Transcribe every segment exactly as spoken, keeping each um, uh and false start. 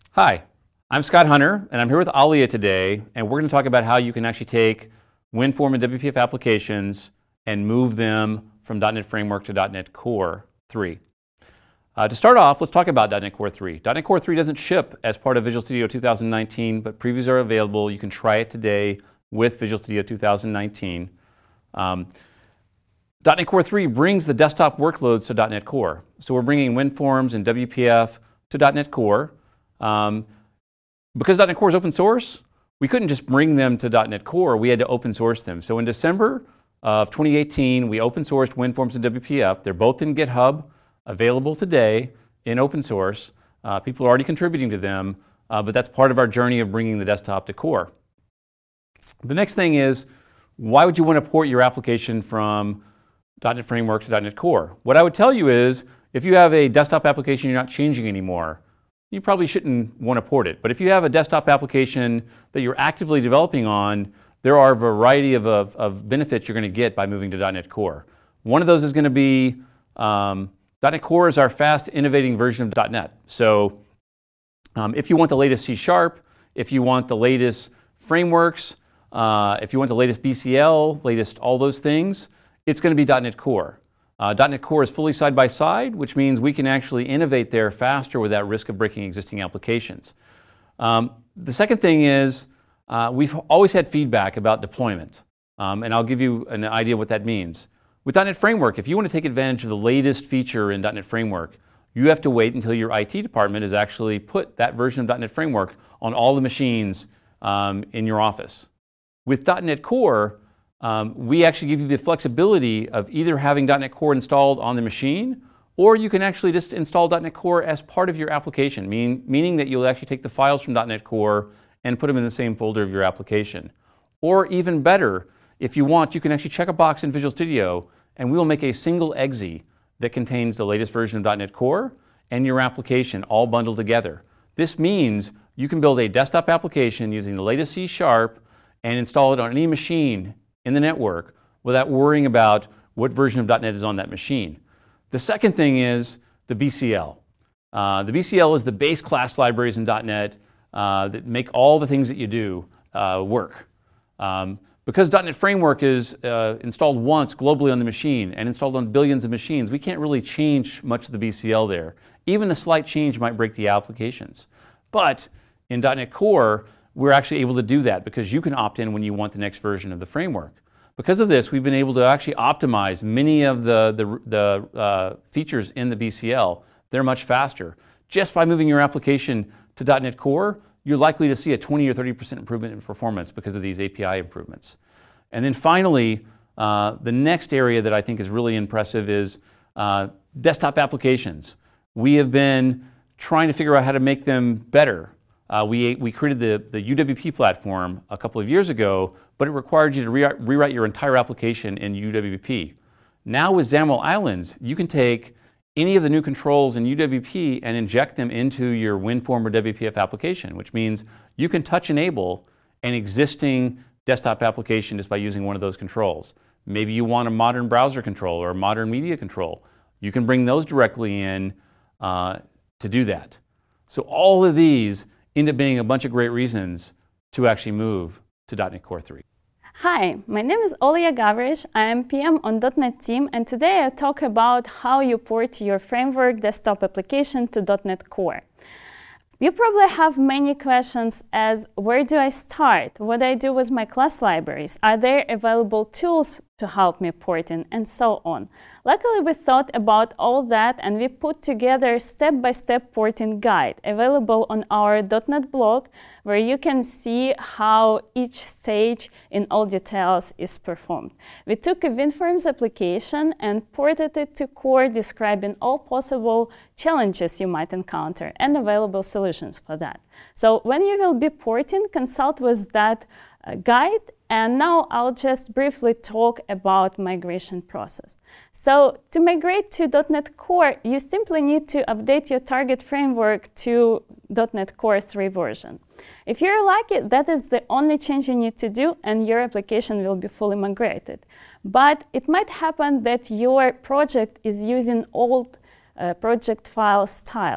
Hi, I'm Scott Hunter, and I'm here with Alia today, and we're going to talk about how you can actually take WinForm and W P F applications and move them from dot net Framework to dot net Core three. Uh, to start off, let's talk about dot net Core three. dot net Core three doesn't ship as part of Visual Studio two thousand nineteen, but previews are available. You can try it today with Visual Studio two thousand nineteen. Um, dot net Core three brings the desktop workloads to dot net Core. So we're bringing WinForms and W P F to dot net Core. Um, because dot net Core is open source, we couldn't just bring them to dot net Core, we had to open source them. So in December of twenty eighteen, we open sourced WinForms and W P F. They're both in GitHub, available today in open source. Uh, people are already contributing to them, uh, but that's part of our journey of bringing the desktop to Core. The next thing is, why would you want to port your application from dot net Framework to dot net Core? What I would tell you is, if you have a desktop application you're not changing anymore, you probably shouldn't want to port it. But if you have a desktop application that you're actively developing on, there are a variety of, of, of benefits you're going to get by moving to dot net Core. One of those is going to be, um, dot net Core is our fast, innovating version of dot net. So um, if you want the latest C Sharp, if you want the latest frameworks, uh, if you want the latest B C L, latest all those things, it's going to be dot net Core. Uh, dot net Core is fully side-by-side, which means we can actually innovate there faster without risk of breaking existing applications. Um, the second thing is, uh, we've always had feedback about deployment, um, and I'll give you an idea what that means. With dot net Framework, if you want to take advantage of the latest feature in dot net Framework, you have to wait until your I T department has actually put that version of dot net Framework on all the machines um, in your office. With dot net Core, Um, we actually give you the flexibility of either having dot net Core installed on the machine, or you can actually just install dot net Core as part of your application, mean, meaning that you'll actually take the files from dot net Core and put them in the same folder of your application. Or even better, if you want, you can actually check a box in Visual Studio, and we will make a single E X E that contains the latest version of dot net Core and your application all bundled together. This means you can build a desktop application using the latest C Sharp and install it on any machine in the network without worrying about what version of dot net is on that machine. The second thing is the B C L. Uh, the B C L is the base class libraries in dot net uh, that make all the things that you do uh, work. Um, because dot net Framework is uh, installed once globally on the machine and installed on billions of machines, we can't really change much of the B C L there. Even a slight change might break the applications. But in dot net Core, we're actually able to do that because you can opt in when you want the next version of the framework. Because of this, we've been able to actually optimize many of the, the, the uh, features in the B C L. They're much faster. Just by moving your application to dot net Core, you're likely to see a twenty or thirty percent improvement in performance because of these A P I improvements. And then finally, uh, the next area that I think is really impressive is uh, desktop applications. We have been trying to figure out how to make them better. Uh, we, we created the, the U W P platform a couple of years ago, but it required you to re rewrite your entire application in U W P. Now with XAML Islands, you can take any of the new controls in U W P and inject them into your WinForm or W P F application, which means you can touch enable an existing desktop application just by using one of those controls. Maybe you want a modern browser control or a modern media control. You can bring those directly in uh, to do that. So all of these end up being a bunch of great reasons to actually move to dot net Core three. Hi, my name is Olia Gavrish. I am P M on dot net team, and today I talk about how you port your framework desktop application to dot net Core. You probably have many questions as, where do I start? What do I do with my class libraries? Are there available tools to help me porting, and so on? Luckily, we thought about all that and we put together a step-by-step porting guide available on our dot net blog, where you can see how each stage in all details is performed. We took a WinForms application and ported it to Core, describing all possible challenges you might encounter and available solutions for that. So when you will be porting, consult with that uh, guide. And now I'll just briefly talk about migration process. So to migrate to dot net Core, you simply need to update your target framework to dot net Core three version. If you're lucky, that is the only change you need to do and your application will be fully migrated. But it might happen that your project is using old uh, project file style.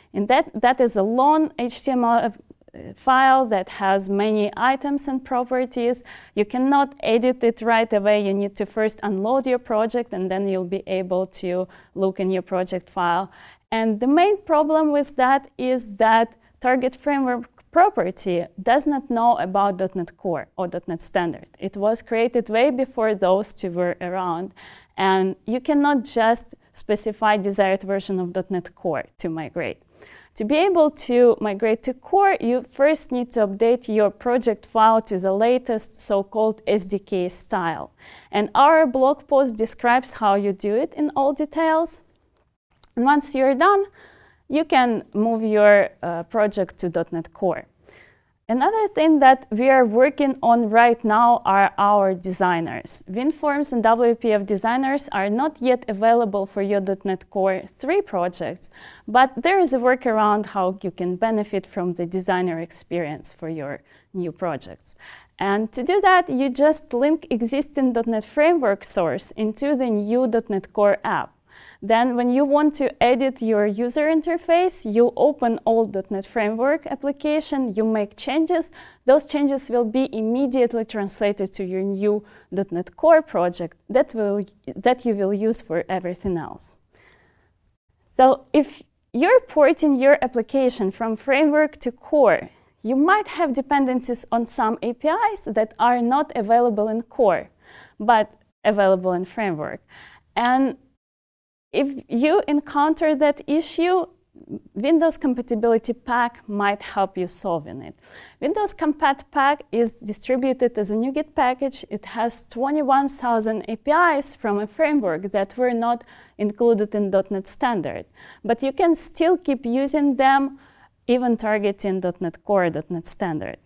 In that, that is a long H T M L file that has many items and properties. You cannot edit it right away. You need to first unload your project, and then you'll be able to look in your project file. And the main problem with that is that Target Framework property does not know about dot net Core or dot net Standard. It was created way before those two were around, and you cannot just specify desired version of dot net Core to migrate. To be able to migrate to Core, you first need to update your project file to the latest so-called S D K style. And our blog post describes how you do it in all details. And once you're done, you can move your uh, project to dot net Core. Another thing that we are working on right now are our designers. WinForms and W P F designers are not yet available for your dot net Core three projects, but there is a workaround how you can benefit from the designer experience for your new projects. And to do that, you just link existing dot net Framework source into the new dot net Core app. Then when you want to edit your user interface, you open old dot net Framework application, you make changes. Those changes will be immediately translated to your new dot net Core project that, will, that you will use for everything else. So if you're porting your application from Framework to Core, you might have dependencies on some A P Is that are not available in Core, but available in Framework. And if you encounter that issue, Windows Compatibility Pack might help you solving it. Windows Compat Pack is distributed as a NuGet package. It has twenty-one thousand A P Is from a framework that were not included in dot net Standard. But you can still keep using them, even targeting dot net Core, dot net Standard.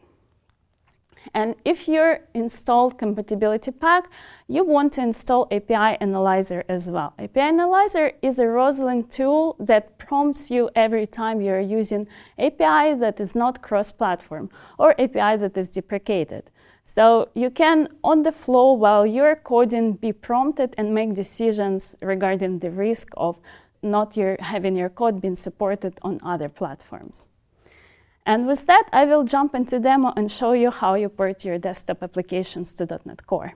And if you installed Compatibility Pack, you want to install A P I Analyzer as well. A P I Analyzer is a Roslyn tool that prompts you every time you're using A P I that is not cross-platform or A P I that is deprecated. So you can, on the flow, while you're coding, be prompted and make decisions regarding the risk of not your, having your code being supported on other platforms. And with that, I will jump into demo and show you how you port your desktop applications to dot net Core.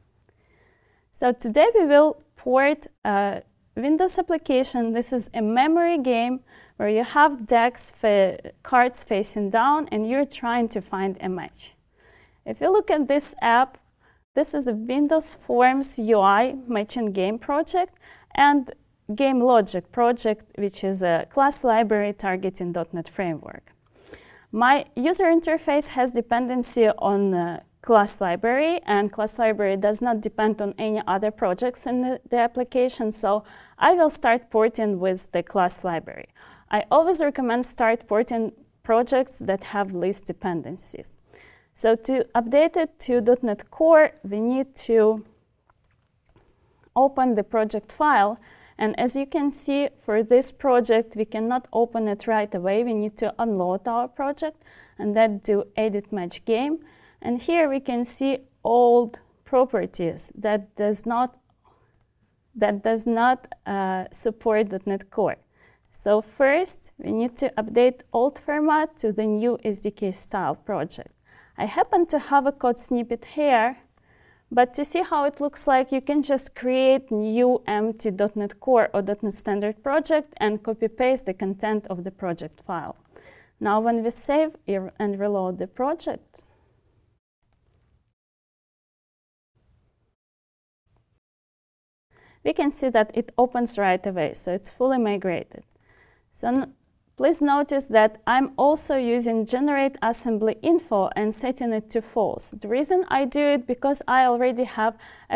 So today we will port a Windows application. This is a memory game where you have decks, fa cards facing down, and you're trying to find a match. If you look at this app, this is a Windows Forms U I matching game project and Game Logic project, which is a class library targeting dot net Framework. My user interface has dependency on uh, class library, and class library does not depend on any other projects in the, the application, so I will start porting with the class library. I always recommend start porting projects that have least dependencies. So to update it to dot net Core, we need to open the project file. And as you can see, for this project, we cannot open it right away. We need to unload our project and then do edit match game. And here we can see old properties that does not, that does not uh, support dot net Core. So first, we need to update old format to the new S D K style project. I happen to have a code snippet here. But to see how it looks like, you can just create new empty dot net Core or dot net Standard project and copy-paste the content of the project file. Now when we save and reload the project, we can see that it opens right away, so it's fully migrated. So please notice that I'm also using generate assembly info and setting it to false. The reason I do it because I already have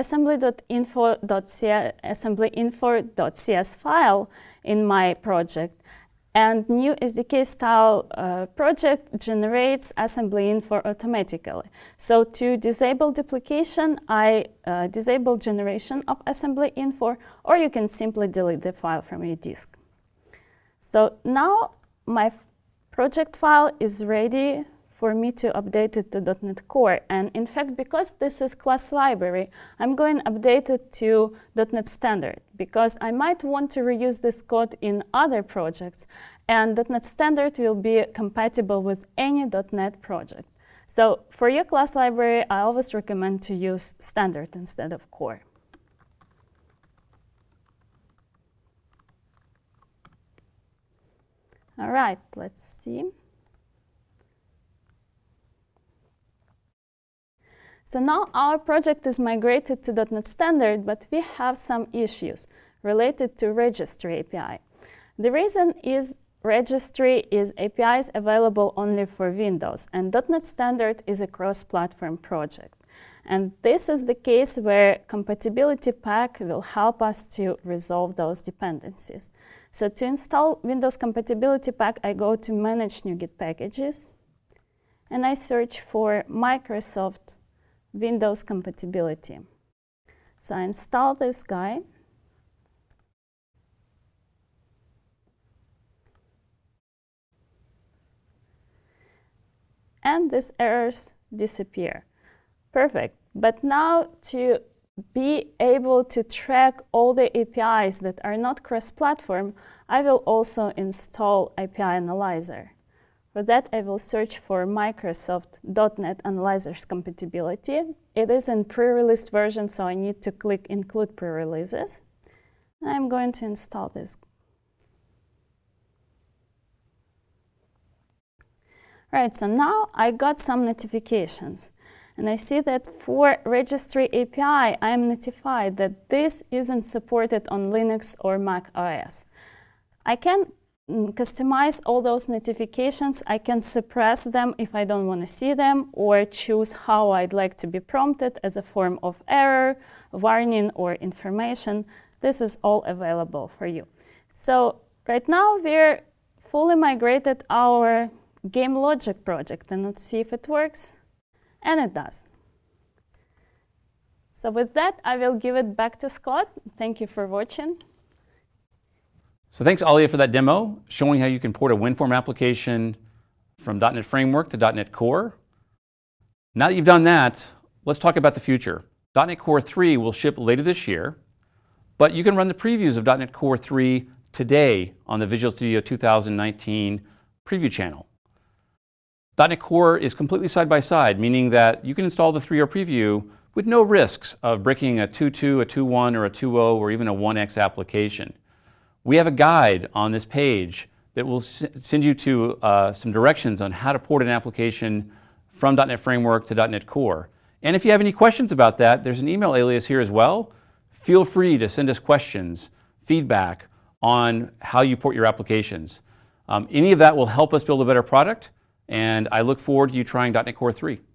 assembly.info.cs file in my project, and new S D K style uh, project generates assembly info automatically. So to disable duplication, I uh, disable generation of assembly info, or you can simply delete the file from your disk. So now my project file is ready for me to update it to dot net Core. And in fact, because this is class library, I'm going to update it to dot net Standard, because I might want to reuse this code in other projects, and dot net Standard will be compatible with any dot net project. So for your class library, I always recommend to use Standard instead of Core. All right, let's see. So now our project is migrated to dot net Standard, but we have some issues related to registry A P I. The reason is registry is A P Is available only for Windows, and dot net Standard is a cross-platform project. And this is the case where compatibility pack will help us to resolve those dependencies. So to install Windows compatibility pack, I go to Manage NuGet Packages, and I search for Microsoft Windows compatibility. So I install this guy. And these errors disappear. Perfect. But now to be able to track all the A P Is that are not cross-platform, I will also install A P I Analyzer. For that, I will search for Microsoft dot net Analyzer's compatibility. It is in pre-released version, so I need to click Include Pre-releases. I'm going to install this. Right, so now I got some notifications. And I see that for registry A P I, I am notified that this isn't supported on Linux or Mac O S. I can customize all those notifications. I can suppress them if I don't want to see them, or choose how I'd like to be prompted as a form of error, warning, or information. This is all available for you. So right now we're fully migrated our GameLogic project, and let's see if it works. And it does. So with that, I will give it back to Scott. Thank you for watching. So thanks, Alia, for that demo, showing how you can port a WinForm application from dot net Framework to dot net Core. Now that you've done that, let's talk about the future. dot net Core three will ship later this year, but you can run the previews of dot net Core three today on the Visual Studio two thousand nineteen preview channel. dot net Core is completely side-by-side, meaning that you can install the three point oh preview with no risks of breaking a two point two, a two point one, or a two point oh, or even a one X application. We have a guide on this page that will send you to uh, some directions on how to port an application from dot net Framework to dot net Core. And if you have any questions about that, there's an email alias here as well. Feel free to send us questions, feedback on how you port your applications. Um, any of that will help us build a better product, and I look forward to you trying dot net Core three.